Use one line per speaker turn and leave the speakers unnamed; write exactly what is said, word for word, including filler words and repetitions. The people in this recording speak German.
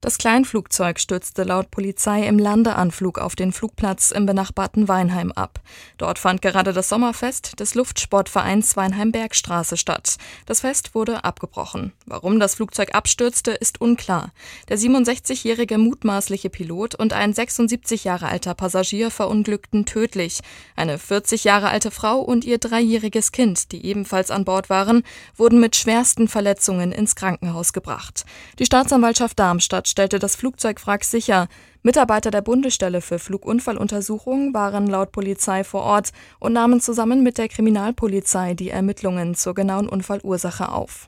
Das Kleinflugzeug stürzte laut Polizei im Landeanflug auf den Flugplatz im benachbarten Weinheim ab. Dort fand gerade das Sommerfest des Luftsportvereins Weinheim-Bergstraße statt. Das Fest wurde abgebrochen. Warum das Flugzeug abstürzte, ist unklar. Der siebenundsechzigjährige mutmaßliche Pilot und ein sechsundsiebzig Jahre alter Passagier verunglückten tödlich. Eine vierzig Jahre alte Frau und ihr dreijähriges Kind, die ebenfalls an Bord waren, wurden mit schwersten Verletzungen ins Krankenhaus gebracht. Die Staatsanwaltschaft Darmstadt stellte das Flugzeugwrack sicher. Mitarbeiter der Bundesstelle für Flugunfalluntersuchung waren laut Polizei vor Ort und nahmen zusammen mit der Kriminalpolizei die Ermittlungen zur genauen Unfallursache auf.